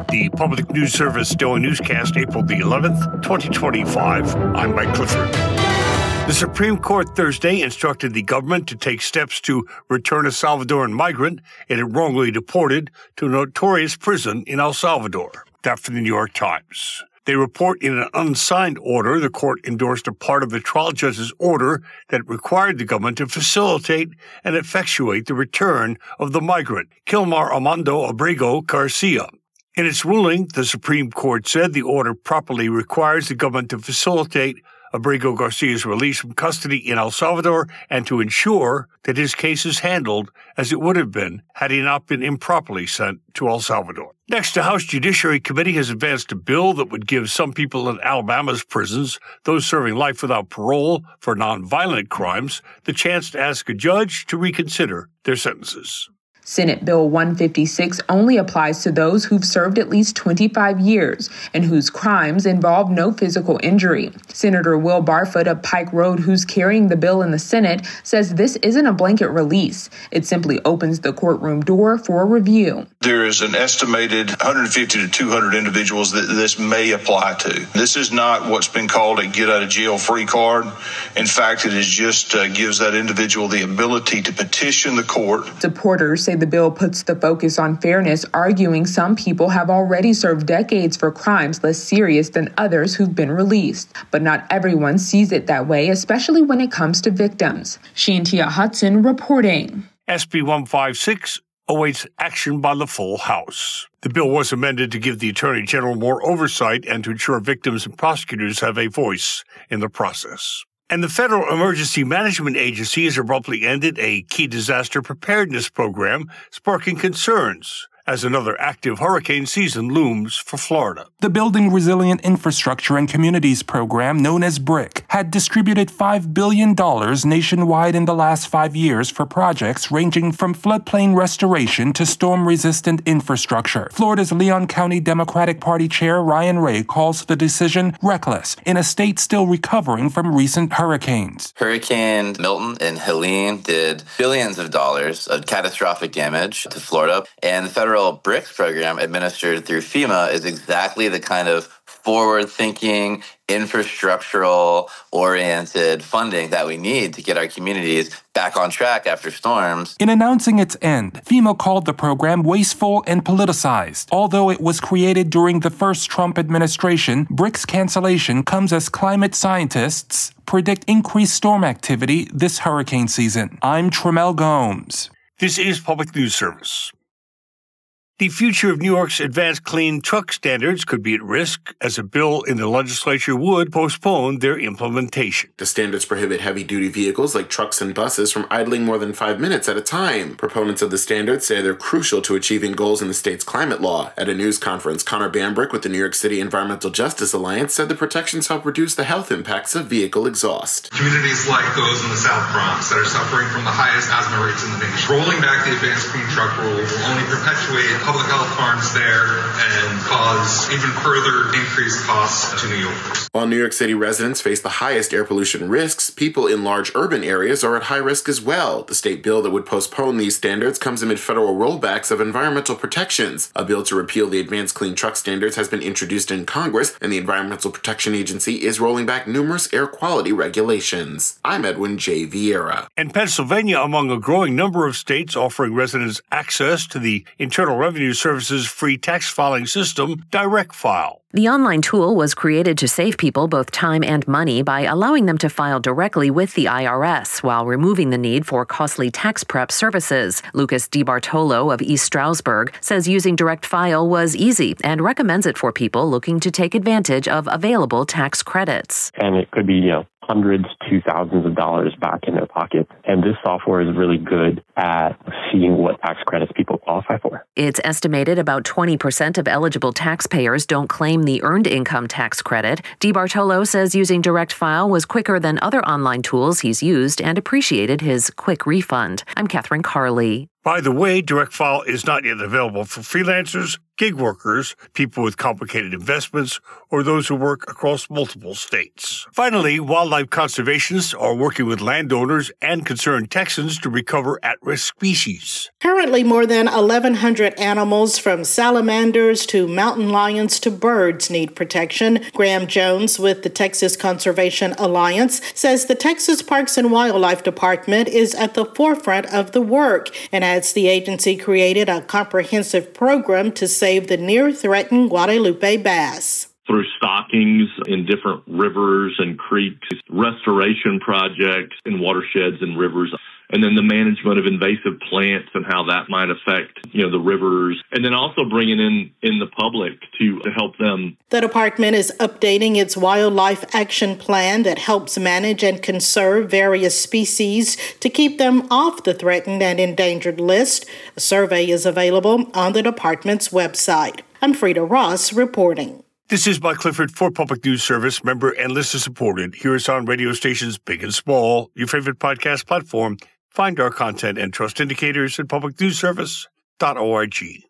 The Public News Service Daily Newscast, April the 11th, 2025. I'm Mike Clifford. The Supreme Court Thursday instructed the government to take steps to return a Salvadoran migrant it had wrongly deported to a notorious prison in El Salvador. That from the New York Times. They report in an unsigned order, the court endorsed a part of the trial judge's order that required the government to facilitate and effectuate the return of the migrant, Kilmar Armando Abrego Garcia. In its ruling, the Supreme Court said the order properly requires the government to facilitate Abrego Garcia's release from custody in El Salvador and to ensure that his case is handled as it would have been had he not been improperly sent to El Salvador. Next, the House Judiciary Committee has advanced a bill that would give some people in Alabama's prisons, those serving life without parole for nonviolent crimes, the chance to ask a judge to reconsider their sentences. Senate Bill 156 only applies to those who've served at least 25 years and whose crimes involve no physical injury. Senator Will Barfoot of Pike Road, who's carrying the bill in the Senate, says this isn't a blanket release. It simply opens the courtroom door for review. There is an estimated 150 to 200 individuals that this may apply to. This is not what's been called a get-out-of-jail-free card. In fact, it is just gives that individual the ability to petition the court. Supporters say the bill puts the focus on fairness, arguing some people have already served decades for crimes less serious than others who've been released. But not everyone sees it that way, especially when it comes to victims. Shantia Hudson reporting. SB 156 awaits action by the full House. The bill was amended to give the Attorney General more oversight and to ensure victims and prosecutors have a voice in the process. And the Federal Emergency Management Agency has abruptly ended a key disaster preparedness program, sparking concerns as another active hurricane season looms for Florida. The Building Resilient Infrastructure and Communities program, known as BRIC, had distributed $5 billion nationwide in the last 5 years for projects ranging from floodplain restoration to storm-resistant infrastructure. Florida's Leon County Democratic Party Chair Ryan Ray calls the decision reckless in a state still recovering from recent hurricanes. Hurricane Milton and Helene did billions of dollars of catastrophic damage to Florida, and the federal BRICS program administered through FEMA is exactly the kind of forward-thinking, infrastructural-oriented funding that we need to get our communities back on track after storms. In announcing its end, FEMA called the program wasteful and politicized. Although it was created during the first Trump administration, BRICS cancellation comes as climate scientists predict increased storm activity this hurricane season. I'm Tremel Gomes. This is Public News Service. The future of New York's advanced clean truck standards could be at risk as a bill in the legislature would postpone their implementation. The standards prohibit heavy-duty vehicles like trucks and buses from idling more than 5 minutes at a time. Proponents of the standards say they're crucial to achieving goals in the state's climate law. At a news conference, Connor Bambrick with the New York City Environmental Justice Alliance said the protections help reduce the health impacts of vehicle exhaust. Communities like those in the South Bronx that are suffering from the highest asthma rates in the nation. Rolling back the advanced clean truck rule will only perpetuate public health harms there and cause even further increased costs to New Yorkers. While New York City residents face the highest air pollution risks, people in large urban areas are at high risk as well. The state bill that would postpone these standards comes amid federal rollbacks of environmental protections. A bill to repeal the advanced clean truck standards has been introduced in Congress, and the Environmental Protection Agency is rolling back numerous air quality regulations. I'm Edwin J. Vieira. And Pennsylvania, among a growing number of states offering residents access to the Internal Revenue Service's free tax filing system, DirectFile. The online tool was created to save people both time and money by allowing them to file directly with the IRS while removing the need for costly tax prep services. Lucas DiBartolo of East Stroudsburg says using DirectFile was easy and recommends it for people looking to take advantage of available tax credits. And it could be, hundreds to thousands of dollars back in their pocket. And this software is really good at seeing what tax credits people qualify for. It's estimated about 20% of eligible taxpayers don't claim the earned income tax credit. DiBartolo says using DirectFile was quicker than other online tools he's used and appreciated his quick refund. I'm Catherine Carley. By the way, DirectFile is not yet available for freelancers, gig workers, people with complicated investments, or those who work across multiple states. Finally, wildlife conservationists are working with landowners and concerned Texans to recover at-risk species. Currently, more than 1,100 animals, from salamanders to mountain lions to birds, need protection. Graham Jones with the Texas Conservation Alliance says the Texas Parks and Wildlife Department is at the forefront of the work and adds the agency created a comprehensive program to save the near-threatened Guadalupe bass. Through stockings in different rivers and creeks, restoration projects in watersheds and rivers, and then the management of invasive plants and how that might affect, the rivers, and then also bringing in the public to help them. The department is updating its wildlife action plan that helps manage and conserve various species to keep them off the threatened and endangered list. A survey is available on the department's website. I'm Frida Ross reporting. This is Mike Clifford for Public News Service, member and listener supported. Hear us on radio stations big and small, your favorite podcast platform. Find our content and trust indicators at publicnewsservice.org.